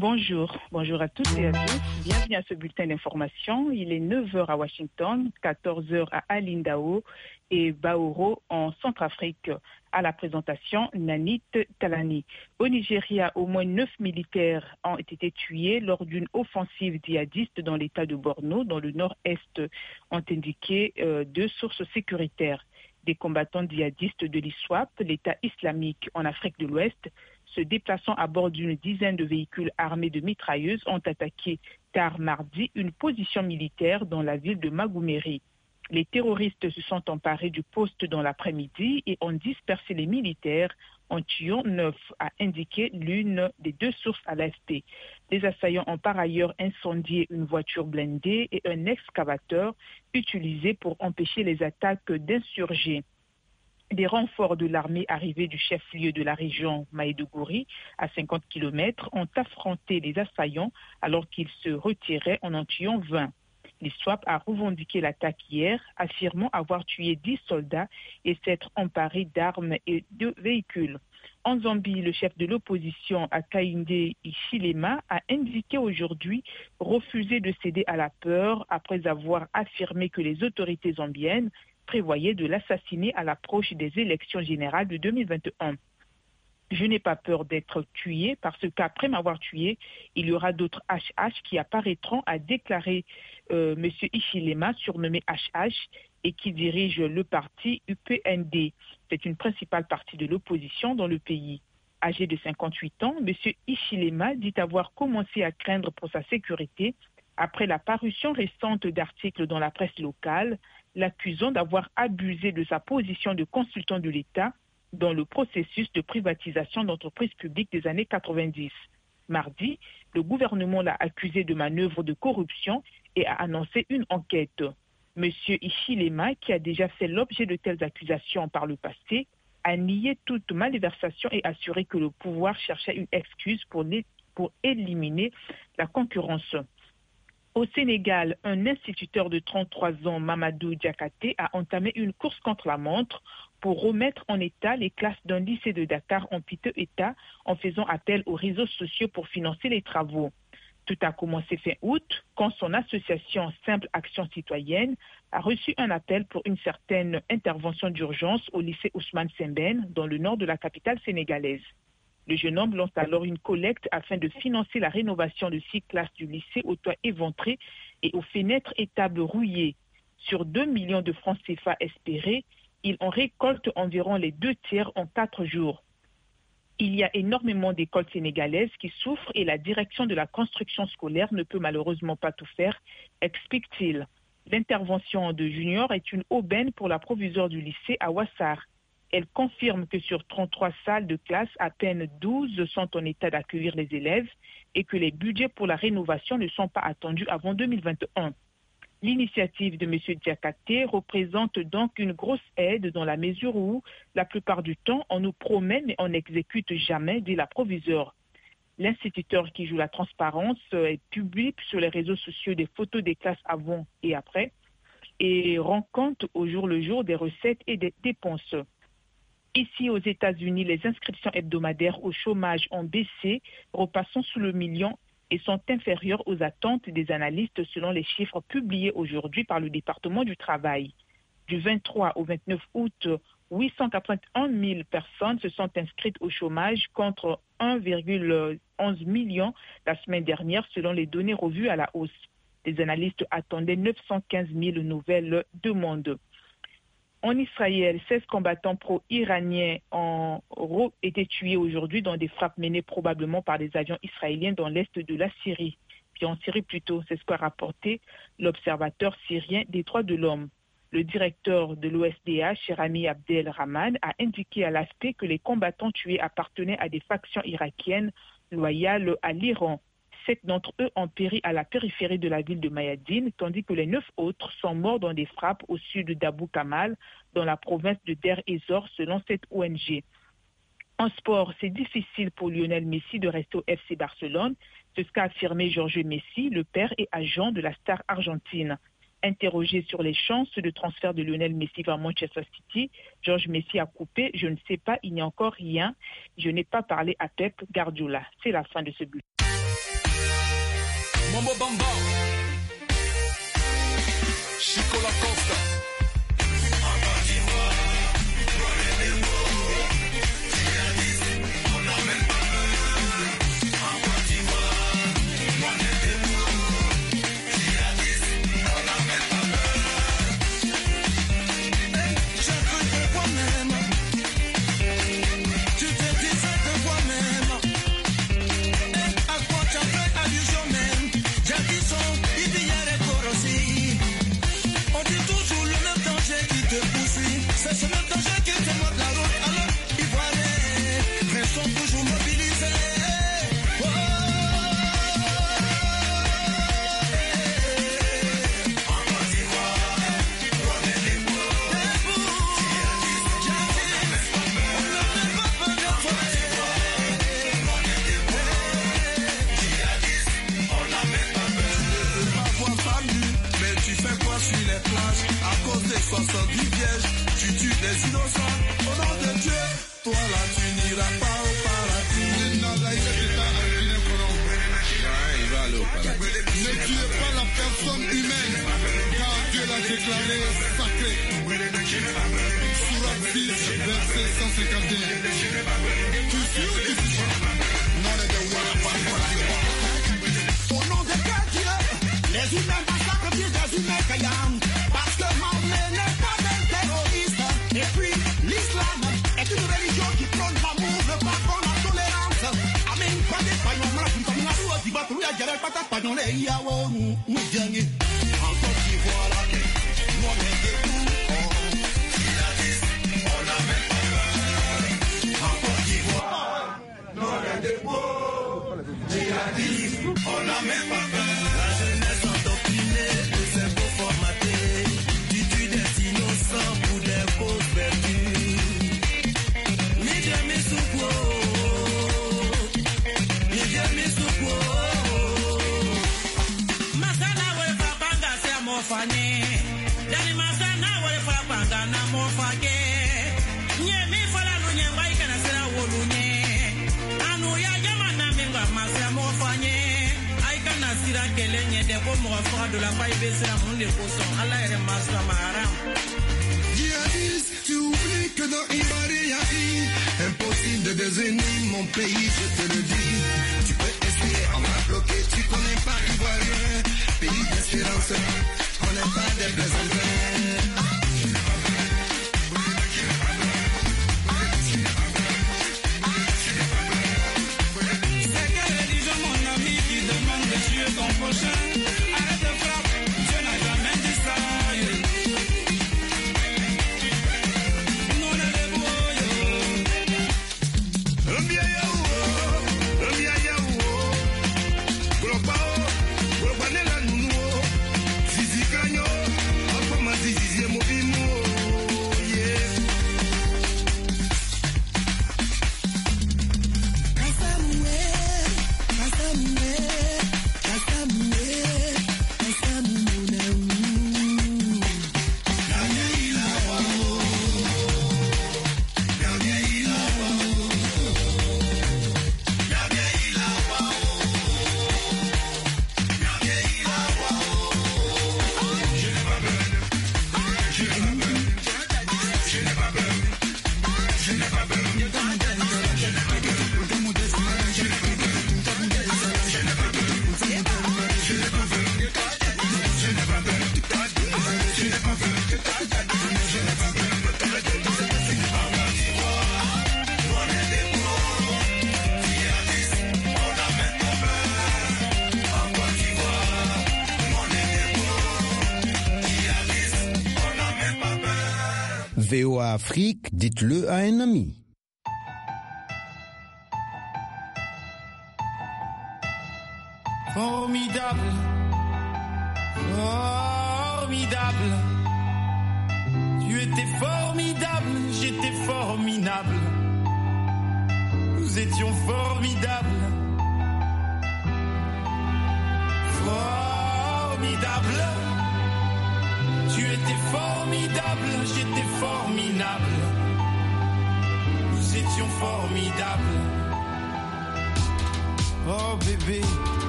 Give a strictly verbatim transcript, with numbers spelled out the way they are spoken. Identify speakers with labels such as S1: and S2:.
S1: Bonjour, bonjour à toutes et à tous. Bienvenue à ce bulletin d'information. Il est neuf heures à Washington, quatorze heures à Alindao et Baoro en Centrafrique. À la présentation, Nanit Talani. Au Nigeria, au moins neuf militaires ont été tués lors d'une offensive djihadiste dans l'état de Borno, dans le nord-est, ont indiqué euh, deux sources sécuritaires. Des combattants djihadistes de l'I S W A P, l'État islamique en Afrique de l'Ouest, se déplaçant à bord d'une dizaine de véhicules armés de mitrailleuses, ont attaqué tard mardi une position militaire dans la ville de Magoumeri. Les terroristes se sont emparés du poste dans l'après-midi et ont dispersé les militaires en tuant neuf, a indiqué l'une des deux sources à l'A F P. Les assaillants ont par ailleurs incendié une voiture blindée et un excavateur utilisé pour empêcher les attaques d'insurgés. Des renforts de l'armée arrivés du chef-lieu de la région Maïdougouri, à cinquante kilomètres, ont affronté les assaillants alors qu'ils se retiraient en en tuant vingt. L'I S W A P a revendiqué l'attaque hier, affirmant avoir tué dix soldats et s'être emparé d'armes et de véhicules. En Zambie, le chef de l'opposition, Hakainde Hichilema, a indiqué aujourd'hui refuser de céder à la peur après avoir affirmé que les autorités zambiennes prévoyaient de l'assassiner à l'approche des élections générales de deux mille vingt et un. Je n'ai pas peur d'être tué parce qu'après m'avoir tué, il y aura d'autres H H qui apparaîtront, a déclaré euh, M. Hichilema, surnommé H H, et qui dirige le parti U P N D. C'est une principale partie de l'opposition dans le pays. Âgé de cinquante-huit ans, M. Hichilema dit avoir commencé à craindre pour sa sécurité après la parution récente d'articles dans la presse locale, l'accusant d'avoir abusé de sa position de consultant de l'État dans le processus de privatisation d'entreprises publiques des années quatre-vingt-dix. Mardi, le gouvernement l'a accusé de manœuvres de corruption et a annoncé une enquête. M. Hichilema, qui a déjà fait l'objet de telles accusations par le passé, a nié toute malversation et assuré que le pouvoir cherchait une excuse pour, les, pour éliminer la concurrence. Au Sénégal, un instituteur de trente-trois ans, Mamadou Diakhaté, a entamé une course contre la montre pour remettre en état les classes d'un lycée de Dakar en piteux état en faisant appel aux réseaux sociaux pour financer les travaux. Tout a commencé fin août quand son association Simple Action Citoyenne a reçu un appel pour une certaine intervention d'urgence au lycée Ousmane Sembène dans le nord de la capitale sénégalaise. Le jeune homme lance alors une collecte afin de financer la rénovation de six classes du lycée au toit éventré et aux fenêtres et tables rouillées. Sur deux millions de francs C F A espérés, il en récolte environ les deux tiers en quatre jours. Il y a énormément d'écoles sénégalaises qui souffrent et la direction de la construction scolaire ne peut malheureusement pas tout faire, explique-t-il. L'intervention de Junior est une aubaine pour la proviseure du lycée à Ouassar. Elle confirme que sur trente-trois salles de classe, à peine douze sont en état d'accueillir les élèves et que les budgets pour la rénovation ne sont pas attendus avant deux mille vingt et un. L'initiative de M. Diakhaté représente donc une grosse aide dans la mesure où, la plupart du temps, on nous promet mais on n'exécute jamais, dit la proviseure. L'instituteur qui joue la transparence publie sur les réseaux sociaux des photos des classes avant et après et rend compte au jour le jour des recettes et des dépenses. Ici, aux États-Unis, les inscriptions hebdomadaires au chômage ont baissé, repassant sous le million et sont inférieures aux attentes des analystes selon les chiffres publiés aujourd'hui par le département du travail. Du vingt-trois au vingt-neuf août, huit cent quatre-vingt-un mille personnes se sont inscrites au chômage contre un virgule onze million la semaine dernière selon les données revues à la hausse. Les analystes attendaient neuf cent quinze mille nouvelles demandes. En Israël, seize combattants pro-iraniens ont été tués aujourd'hui dans des frappes menées probablement par des avions israéliens dans l'est de la Syrie. Puis en Syrie plutôt, c'est ce qu'a rapporté l'observateur syrien des droits de l'homme. Le directeur de l'O S D H, Rami Abdel Rahman, a indiqué à l'A F P que les combattants tués appartenaient à des factions irakiennes loyales à l'Iran. Sept d'entre eux ont péri à la périphérie de la ville de Mayadine, tandis que les neuf autres sont morts dans des frappes au sud d'Abou Kamal, dans la province de Der Ezor, selon cette O N G. En sport, c'est difficile pour Lionel Messi de rester au F C Barcelone. C'est ce qu'a affirmé Jorge Messi, le père et agent de la star argentine. Interrogé sur les chances de transfert de Lionel Messi vers Manchester City, Jorge Messi a coupé « Je ne sais pas, il n'y a encore rien. Je n'ai pas parlé à Pep Guardiola ». C'est la fin de ce but.
S2: Mambo Bamba, Chico La Costa.
S3: soixante-dix pièges, tu tues les innocents. Au nom de Dieu, toi là tu n'iras pas au paradis. Ne tuez pas la personne humaine, car Dieu l'a déclaré sacré. Sourate six, verset cent cinquante et un. Tu suis ou tu suis pas? Au nom de Dieu, les humains massacrent plus des humains qu'ayam. Parce que Mahomet n'est pas un terroriste. Et puis, l'islam est une religion qui prône l'amour, le pardon, la tolérance. Amen, pas des pagnons, la plus comme la roue, du bateau, la guerre, pas ta pagnon, les yawo, nous gagnons. En Côte d'Ivoire, la guerre, nous on est des coups. Il a dit, on n'a même pas peur. En Côte d'Ivoire, nous on est des coups. Il a dit, on n'a même pas peur. La jeunesse endoctrinée, le cerveau formaté. Tu tues des innocents pour des causes perdues. Media me supo, media me supo. Masana we fa banga se mo fane, dani masana we fa banga na mo fage. Nye mi fala lu nye ngai kana sera wolu nye. Anu ya jama na minga masya mo fanye. Ai kana sira kelenye de ko mo fa de la fa ibesera mon de poson. Allah ere masya maharam. Djihadiste, tu oublies que dans Ibadan y'a impossible de désigner mon pays, je te le dis. Tu peux essayer, on m'a bloqué, tu connais pas Ivoirien. Pays d'espérance, on n'est pas des plaisantins. C'est quelle religion, mon ami, qui demande de tuer ton prochain? Arrête de frapper, Dieu n'a jamais dit ça.
S4: V O A Afrique, dites-le à un ami.
S5: Formidable, formidable. Tu étais formidable, j'étais formidable. Nous étions formidables. Formidable. Tu étais formidable, j'étais formidable. Nous étions formidables. Oh bébé.